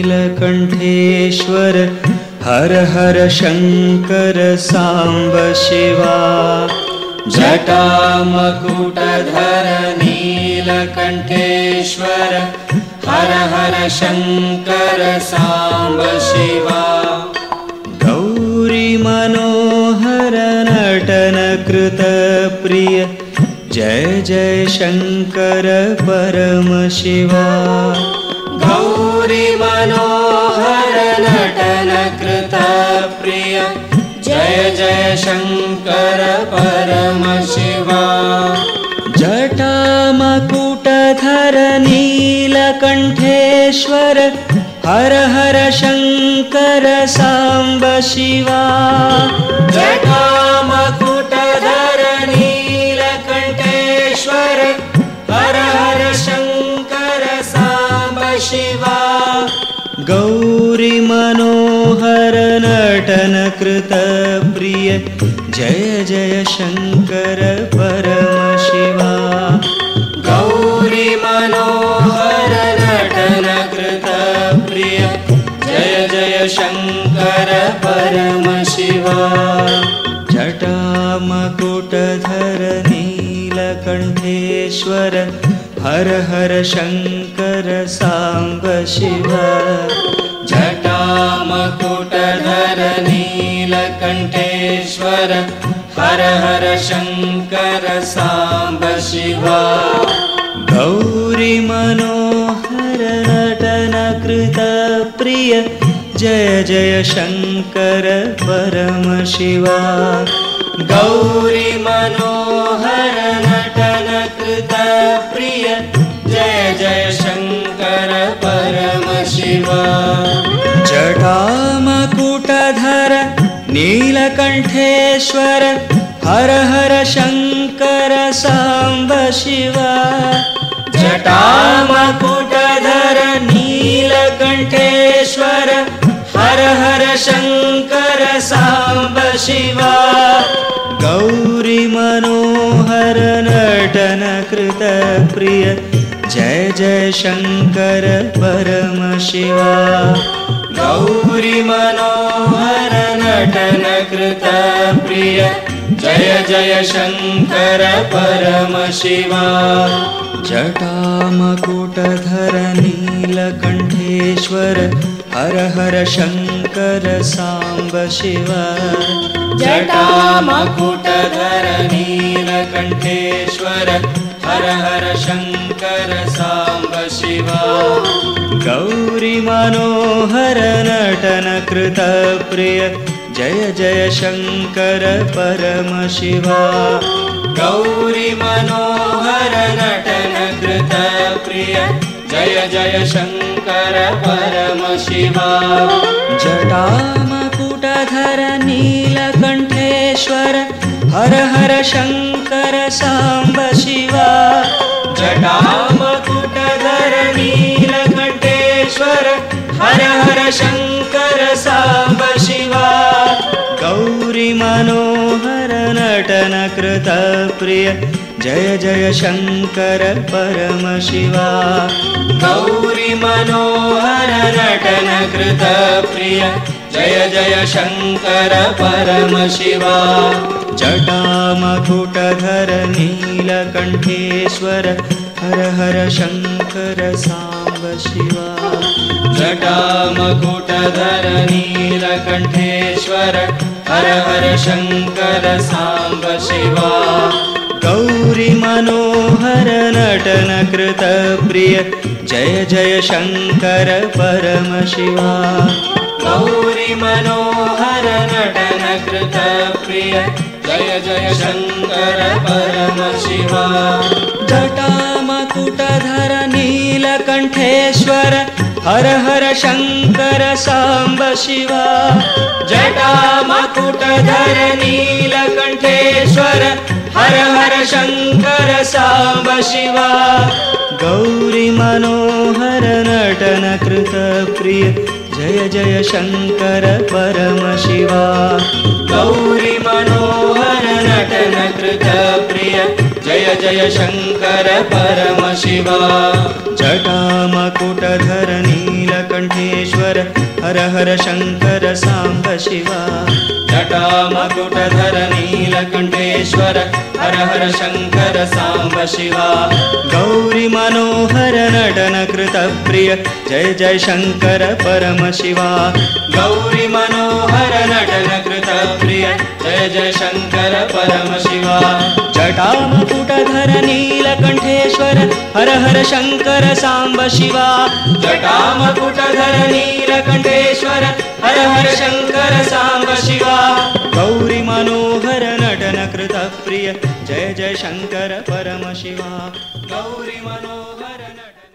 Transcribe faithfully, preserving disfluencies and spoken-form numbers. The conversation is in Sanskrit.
नीलकण्ठेश्वर हर हर शङ्कर साम्ब शिवा जटामकुटधर नीलकण्ठेश्वर हर हर शङ्कर साम्ब शिवा गौरी मनोहर नटन कृत प्रिय जय जय शङ्कर परम शिवा गौरी मनोहर नटन कृत प्रिय जय जय शङ्कर परम शिवा जटामकुटधर नीलकण्ठेश्वर हर हर शङ्कर साम्ब शिवा जटामकुटधर नीलकण्ठेश्वर हर हर शङ्कर साम्ब शिवा गौरी मनोहर नटन कृत प्रिय जय जय शङ्कर परम शिवा गौरी मनोहर नटन कृत प्रिय जय जय शङ्कर परम शिवा जटामकुटधर नीलकण्ठेश्वर हर हर शङ्कर साम्ब शिवा जटामकुटधर नीलकण्ठेश्वर हर हर शङ्कर साम्ब शिवा गौरी मनोहर नटन कृत प्रिय जय जय शङ्कर परम शिवा गौरी मनोहर नटन कृत प्रिय जय जय शङ्कर परम शिवा जटामकुटधर नीलकण्ठेश्वर हर हर शङ्कर साम्ब शिवा जटामकुटधर नीलकण्ठेश्वर हर हर शङ्कर साम्ब शिवा गौरी मनोहर नटन कृत प्रिय जय जय शङ्कर परम शिवा गौरी मनोहर नटन कृत प्रिय जय जय शङ्कर परम शिवा जटामकुटधर नीलकण्ठेश्वर हर हर शङ्कर साम्ब शिवा जटामकुटधर नीलकण्ठेश्वर हर हर शङ्कर साम्ब शिवा गौरी मनोहर नटन कृत प्रिय जय जय शङ्कर परम शिवा गौरी मनोहर नटन कृत प्रिय जय जय शङ्कर परम शिवा जटामकुटधर नीलकण्ठेश्वर हर हर शङ्कर साम्ब शिवा जटामकुटधर नीलकण्ठेश्वर हर हर शङ्कर साम्ब शिवा गौरी मनोहर नटन कृत प्रिय जय जय शङ्कर परम शिवा गौरी मनोहर नटन कृत प्रिय जय जय शङ्कर परम शिवा जटामकुटधर नीलकण्ठेश्वर हर हर शङ्कर साम्ब शिवा जटामकुटधर नीलकण्ठेश्वर हर हर शङ्कर साम्ब शिवा गौरी मनोहर नटन कृत प्रिय जय जय शङ्कर परम शिवा गौरी मनोहर नटन कृत प्रिय जय जय शङ्कर परम शिवा जटामकुटधर नीलकण्ठेश्वर हर हर शङ्कर साम्ब शिवा जटामकुटधर नीलकण्ठेश्वर हर हर शङ्कर साम्ब शिवा गौरी मनोहर नटन कृत प्रिय जय जय शङ्कर परम शिवा गौरी मनोहर नटन कृत प्रिय जय जय शङ्कर परम शिवा जटामकुटधर नीलकण्ठेश्वर शङ्कर हर हर शङ्कर साम्ब शिवा जटामकुटधर नीलकण्ठेश्वर हर हर शङ्कर साम्ब शिवा गौरी मनोहर नटन कृत प्रिय जय जय शङ्कर परम शिवा गौरी मनोहर नटन कृत प्रिय जय जय शङ्कर परम शिवा जटामकुटधर नीलकण्ठेश्वर हर हर शङ्कर साम्ब शिवा जटामकुटधर नीलकण्ठेश्वर हर हर शङ्कर साम्ब शिवा गौरी मनोहर नटन कृत प्रिय जय जय शङ्कर परम शिवा गौरी मनोहर नटन